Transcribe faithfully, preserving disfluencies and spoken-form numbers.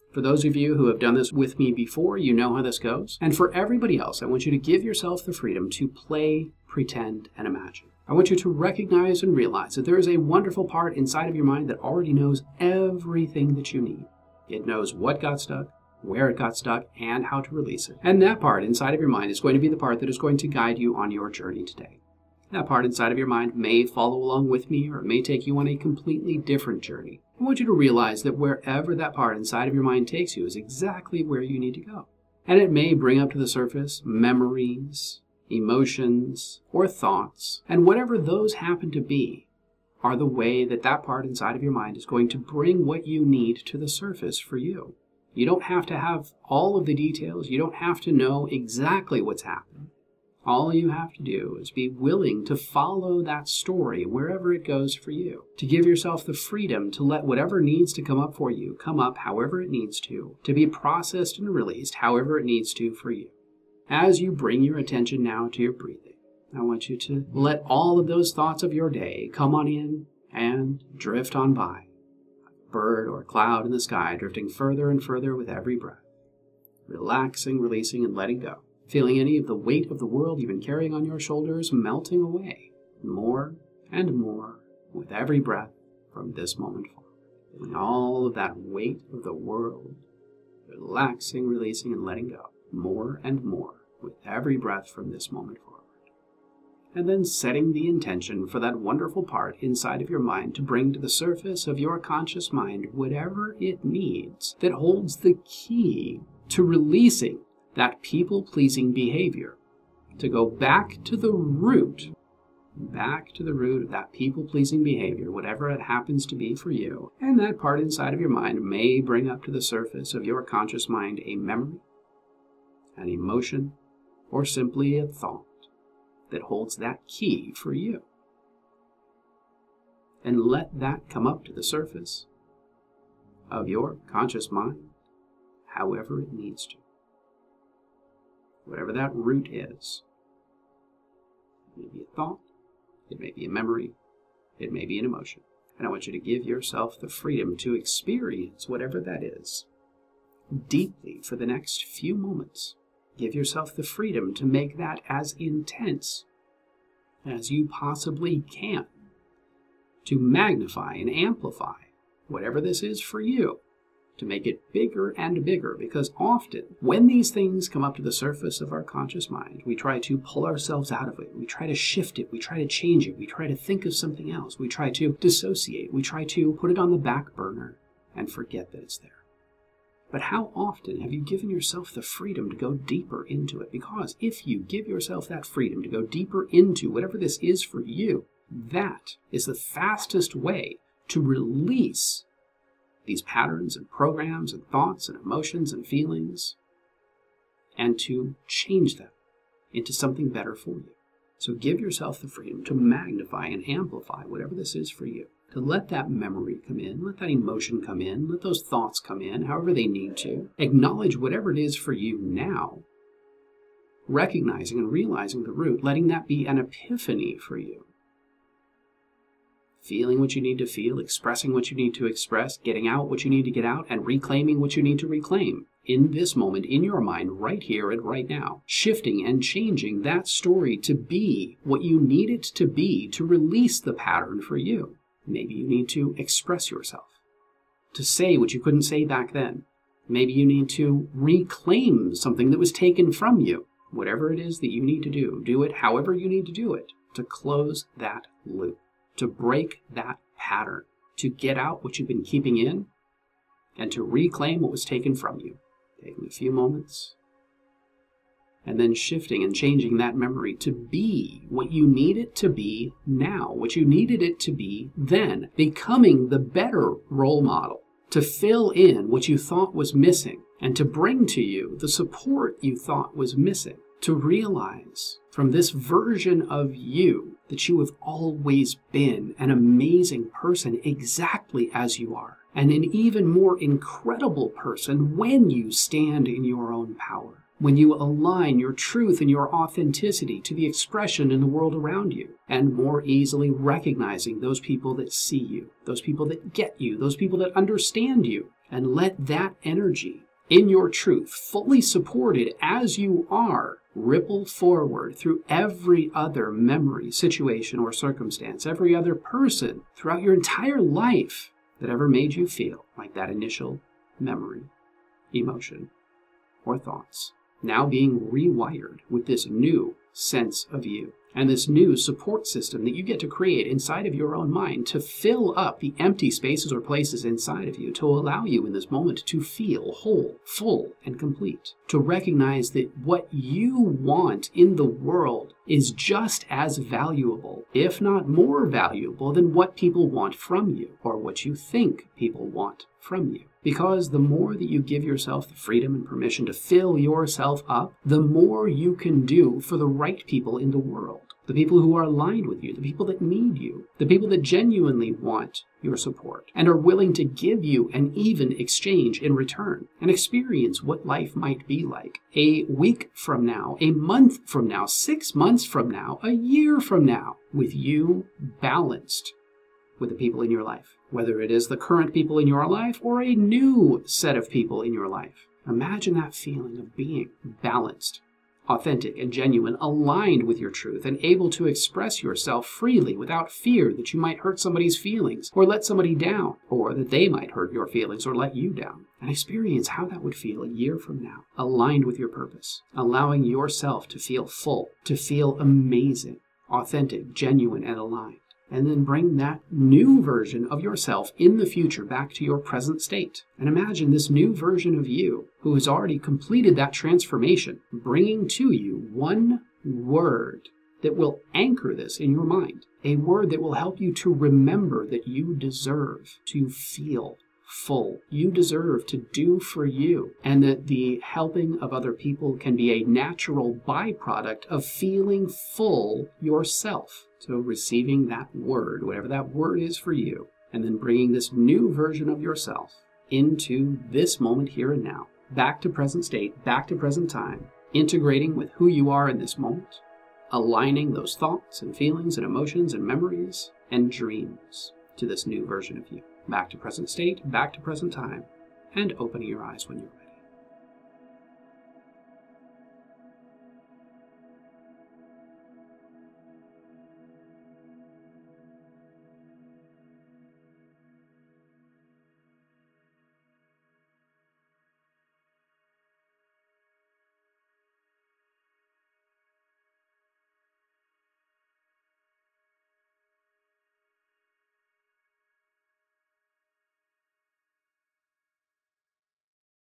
For those of you who have done this with me before, you know how this goes. And for everybody else, I want you to give yourself the freedom to play, pretend, and imagine. I want you to recognize and realize that there is a wonderful part inside of your mind that already knows everything that you need. It knows what got stuck, where it got stuck, and how to release it. And that part inside of your mind is going to be the part that is going to guide you on your journey today. That part inside of your mind may follow along with me, or it may take you on a completely different journey. I want you to realize that wherever that part inside of your mind takes you is exactly where you need to go. And it may bring up to the surface memories, emotions, or thoughts, and whatever those happen to be are the way that that part inside of your mind is going to bring what you need to the surface for you. You don't have to have all of the details. You don't have to know exactly what's happening. All you have to do is be willing to follow that story wherever it goes for you, to give yourself the freedom to let whatever needs to come up for you come up however it needs to, to be processed and released however it needs to for you. As you bring your attention now to your breathing, I want you to let all of those thoughts of your day come on in and drift on by, like a bird or a cloud in the sky, drifting further and further with every breath, relaxing, releasing, and letting go. Feeling any of the weight of the world you've been carrying on your shoulders melting away more and more with every breath from this moment forward. Feeling all of that weight of the world relaxing, releasing, and letting go more and more with every breath from this moment forward. And then setting the intention for that wonderful part inside of your mind to bring to the surface of your conscious mind whatever it needs that holds the key to releasing that people-pleasing behavior, to go back to the root, back to the root of that people-pleasing behavior, whatever it happens to be for you. And that part inside of your mind may bring up to the surface of your conscious mind a memory, an emotion, or simply a thought that holds that key for you. And let that come up to the surface of your conscious mind however it needs to. Whatever that root is. It may be a thought, it may be a memory, it may be an emotion. And I want you to give yourself the freedom to experience whatever that is deeply for the next few moments. Give yourself the freedom to make that as intense as you possibly can, to magnify and amplify whatever this is for you, to make it bigger and bigger, because often when these things come up to the surface of our conscious mind, we try to pull ourselves out of it, we try to shift it, we try to change it, we try to think of something else, we try to dissociate, we try to put it on the back burner and forget that it's there. But how often have you given yourself the freedom to go deeper into it? Because if you give yourself that freedom to go deeper into whatever this is for you, that is the fastest way to release these patterns and programs and thoughts and emotions and feelings, and to change them into something better for you. So give yourself the freedom to magnify and amplify whatever this is for you, to let that memory come in, let that emotion come in, let those thoughts come in, however they need to. Acknowledge whatever it is for you now, recognizing and realizing the root, letting that be an epiphany for you. Feeling what you need to feel, expressing what you need to express, getting out what you need to get out, and reclaiming what you need to reclaim in this moment, in your mind, right here and right now. Shifting and changing that story to be what you need it to be to release the pattern for you. Maybe you need to express yourself, to say what you couldn't say back then. Maybe you need to reclaim something that was taken from you. Whatever it is that you need to do, do it however you need to do it to close that loop, to break that pattern, to get out what you've been keeping in, and to reclaim what was taken from you. Taking a few moments, and then shifting and changing that memory to be what you need it to be now, what you needed it to be then, becoming the better role model, to fill in what you thought was missing, and to bring to you the support you thought was missing, to realize from this version of you that you have always been an amazing person exactly as you are, and an even more incredible person when you stand in your own power, when you align your truth and your authenticity to the expression in the world around you, and more easily recognizing those people that see you, those people that get you, those people that understand you, And let that energy in your truth, fully supported as you are, ripple forward through every other memory, situation, or circumstance, every other person throughout your entire life that ever made you feel like that initial memory, emotion, or thoughts, now being rewired with this new sense of you and this new support system that you get to create inside of your own mind to fill up the empty spaces or places inside of you, to allow you in this moment to feel whole, full, and complete, to recognize that what you want in the world is just as valuable, if not more valuable, than what people want from you or what you think people want from you. Because the more that you give yourself the freedom and permission to fill yourself up, the more you can do for the right people in the world. The people who are aligned with you, the people that need you, the people that genuinely want your support and are willing to give you an even exchange in return, and experience what life might be like a week from now, a month from now, six months from now, a year from now, with you balanced with the people in your life, whether it is the current people in your life or a new set of people in your life. Imagine that feeling of being balanced, authentic and genuine, aligned with your truth, and able to express yourself freely without fear that you might hurt somebody's feelings or let somebody down, or that they might hurt your feelings or let you down. And experience how that would feel a year from now, aligned with your purpose, allowing yourself to feel full, to feel amazing, authentic, genuine, and aligned. And then bring that new version of yourself in the future back to your present state. And imagine this new version of you who has already completed that transformation, bringing to you one word that will anchor this in your mind. A word that will help you to remember that you deserve to feel full. You deserve to do for you, and that the helping of other people can be a natural byproduct of feeling full yourself. So receiving that word, whatever that word is for you, and then bringing this new version of yourself into this moment here and now, back to present state, back to present time, integrating with who you are in this moment, aligning those thoughts and feelings and emotions and memories and dreams to this new version of you. Back to present state, back to present time, and opening your eyes when you're ready.